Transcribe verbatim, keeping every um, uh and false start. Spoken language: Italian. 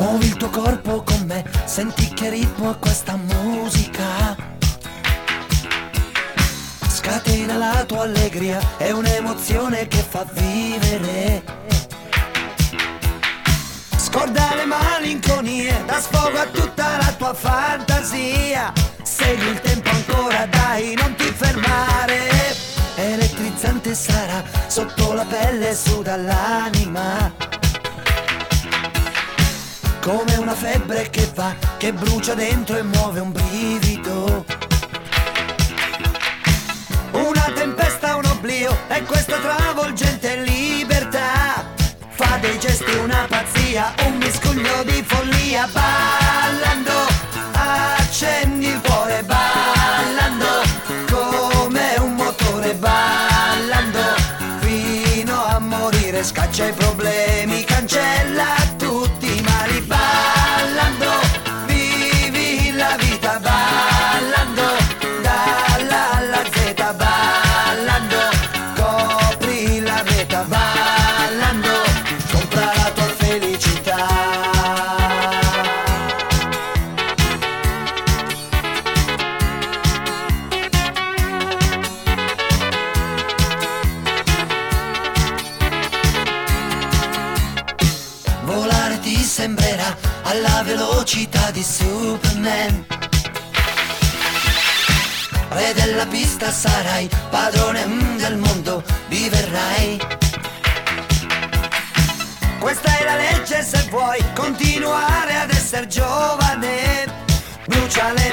Muovi il tuo corpo con me, senti che ritmo è questa musica. Scatena la tua allegria, è un'emozione che fa vivere. Scorda le malinconie, dà sfogo a tutta la tua fantasia. Segui il tempo ancora, dai, non ti fermare. Elettrizzante sarà, sotto la pelle suda l'anima. Come una febbre che va, che brucia dentro e muove un brivido. Una tempesta, un oblio, e questa travolgente libertà. Fa dei gesti una pazzia, un miscuglio di follia. Ballando, accendi il cuore, ballando, come un motore, ballando, fino a morire. Scaccia i problemi, cancella tutti i mali, ballando, vivi la vita, ballando, dalla alla Z, ballando, copri la meta, ballando, compra la tua felicità. Volare ti sembrerà alla velocità di Superman. Re della pista sarai, padrone mm, del mondo diverrai. Questa è la legge se vuoi continuare ad essere giovane. Brucia le